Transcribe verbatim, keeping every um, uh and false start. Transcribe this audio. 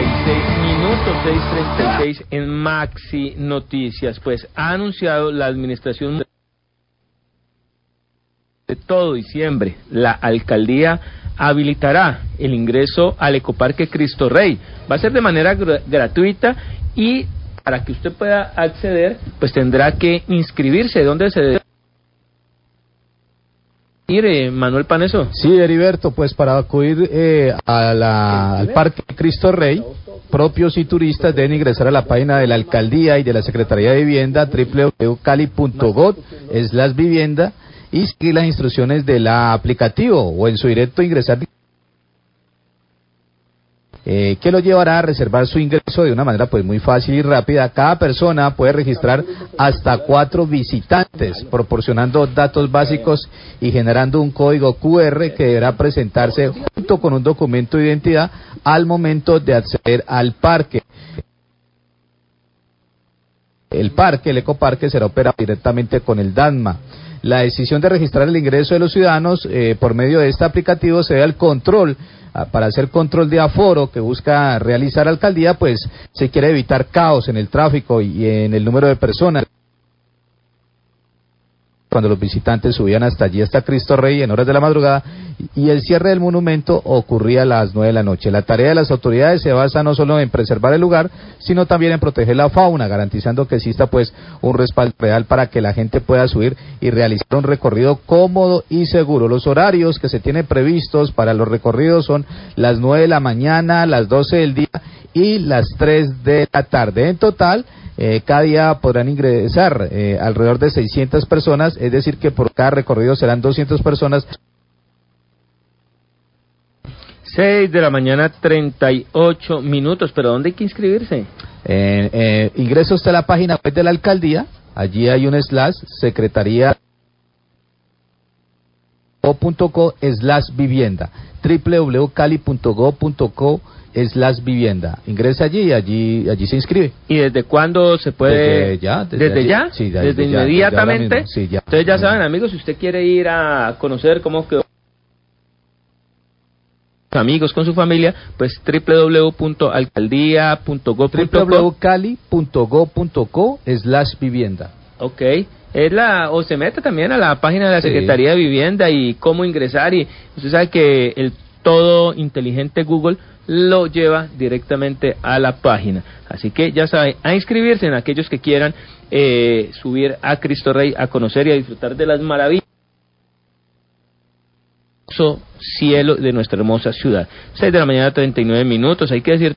y seis minutos, seis treinta y seis en Maxi Noticias. Pues ha anunciado la administración de todo diciembre, la alcaldía habilitará el ingreso al Ecoparque Cristo Rey. Va a ser de manera gr- gratuita y para que usted pueda acceder, pues tendrá que inscribirse. ¿Dónde se debe ir, eh, Manuel Paneso? Sí, Heriberto, pues para acudir eh, a la, al Parque Cristo Rey, propios y turistas deben ingresar a la página de la alcaldía y de la Secretaría de Vivienda, doble u doble u doble u punto cali punto gov slash vivienda, y seguir las instrucciones del aplicativo o en su directo ingresar, eh, que lo llevará a reservar su ingreso de una manera pues muy fácil y rápida. Cada persona puede registrar hasta cuatro visitantes, proporcionando datos básicos y generando un código cu erre que deberá presentarse junto con un documento de identidad al momento de acceder al parque. El parque, el ecoparque, será operado directamente con el DANMA. La decisión de registrar el ingreso de los ciudadanos eh, por medio de este aplicativo se debe al control. Ah, para hacer control de aforo que busca realizar la alcaldía, pues se quiere evitar caos en el tráfico y en el número de personas. Cuando los visitantes subían hasta allí, hasta Cristo Rey, en horas de la madrugada, y el cierre del monumento ocurría a las nueve de la noche. La tarea de las autoridades se basa no solo en preservar el lugar, sino también en proteger la fauna, garantizando que exista pues un respaldo real para que la gente pueda subir y realizar un recorrido cómodo y seguro. Los horarios que se tienen previstos para los recorridos son las nueve de la mañana, las doce del día y las tres de la tarde. En total, Eh, cada día podrán ingresar eh, alrededor de seiscientas personas, es decir que por cada recorrido serán doscientas personas. seis de la mañana, treinta y ocho minutos, pero ¿dónde hay que inscribirse? Eh, eh, ingresa usted a la página web de la alcaldía, allí hay un slash, secretaría punto co slash vivienda, doble u doble u doble u punto cali punto gov punto co slash vivienda. Ingresa allí y allí allí se inscribe. ¿Y desde cuándo se puede? Desde ya. ¿Desde, ¿Desde ya? Sí, ya, ¿Desde ya, inmediatamente? Ya sí, ya. Entonces ya saben, amigos, si usted quiere ir a conocer cómo quedó amigos con su familia, pues doble u doble u doble u punto alcaldía punto gov punto co, doble u doble u doble u punto cali punto gov punto co slash vivienda. Ok, es la, o se mete también a la página de la Sí. Secretaría de Vivienda y cómo ingresar, y usted sabe que el todo inteligente Google lo lleva directamente a la página. Así que ya saben, a inscribirse en aquellos que quieran eh, subir a Cristo Rey, a conocer y a disfrutar de las maravillas cielo de nuestra hermosa ciudad. seis de la mañana, treinta y nueve minutos. Hay que decir